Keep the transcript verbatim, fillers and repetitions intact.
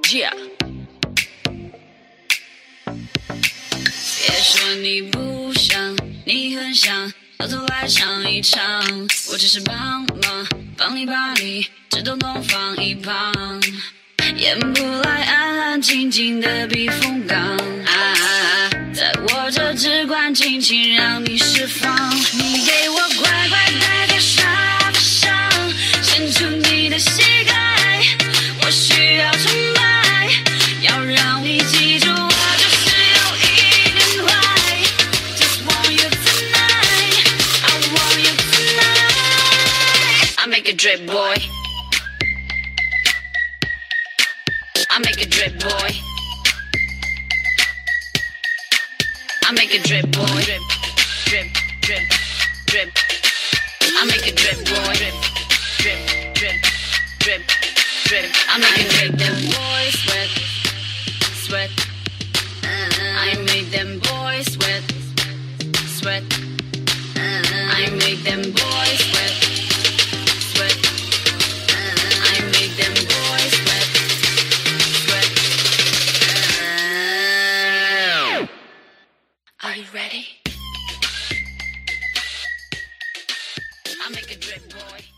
Yeah。别说你不想，你很想，到头来唱一唱。我只是帮忙，帮你把理智统统放一旁，演不来安安静静的避风港。啊，在我这只管尽情让你释放，你给我乖乖待在沙发上，伸出你的膝盖，我需要崇拜，要让你记住我就是有一点坏。Just want you tonight, I want you tonight. I make a drip boy, I make a drip boy, I make a drip boy, drip, drip, drip, drip. I make a drip boy, drip, drip, drip, drip, drip. I make a drip them boys sweat, sweat. I make them boys sweat, sweat. I make them boys sweat, sweat. I make them boys sweat, sweat. Are you ready? I make a drip boy.